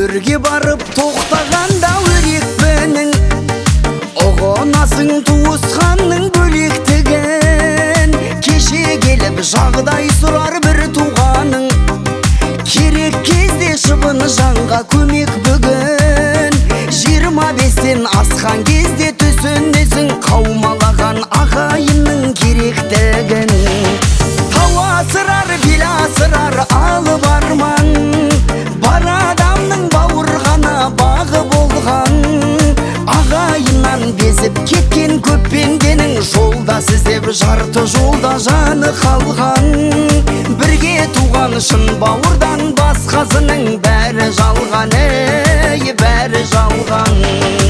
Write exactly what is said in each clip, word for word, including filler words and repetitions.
төрге барып тоқтағанда өрекпенің ұғынасың туысқанның бөлектігін. Кеше келіп жағдай сұрар бір туғаның, керек кезде шыбын жанға көмек бүгін. Жиырма бестен асқан кезде түсінесің қаумалаған ағайынның керектігін. Тау асырар, бел асырар алып арман, бар адамның бауырғана бағы болған. Ағайыннан безіп кеткен көп пенденің, жолдас іздеп жарты жолда жаны қалған. Бірге туған шын бауырдан басқасының бәрі жалған, ей, бәрі жалған.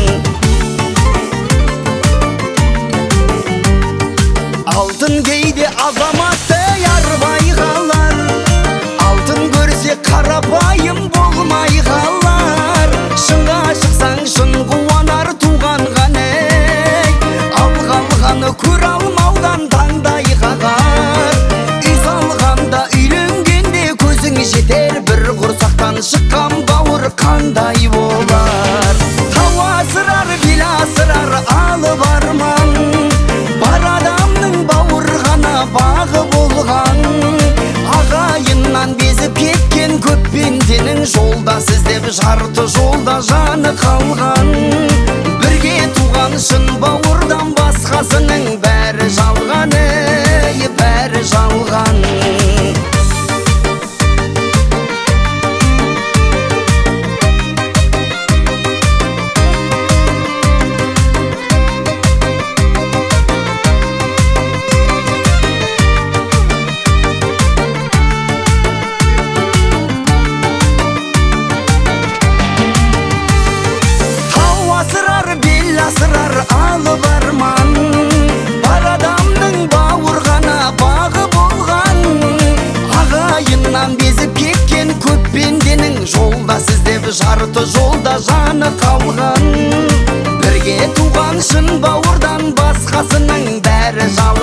Алтын кейде азаматты ярбай қалар, алтын көрсе қарапайым болмай қалар. Шыңға шықсаң шын қуанар туған ғана, ал қалғаны көр алмаудан таңдай қағар. Үй салғанда үйленгенде көзің жетер, бір құрсақтан шыққан бауыр қандай болар. Тау асырар, бел асырар алып арман, бар адамның бауырғана бағы болған. Ағайыннан безіп кеткен көп пенденің, жолдас іздеп жарты жолда жаны қалған. Бірге туған шын бауырдан басқасының бәрі жалған, ей, бәрі жалған. Асырар алып арман, бар адамның бауырғана бағы болған. Ағайыннан безіп кеткен көп пенденің, жолдас іздеп жарты жолда жаны қалған. Бірге туған шын бауырдан басқасының бәрі жалған.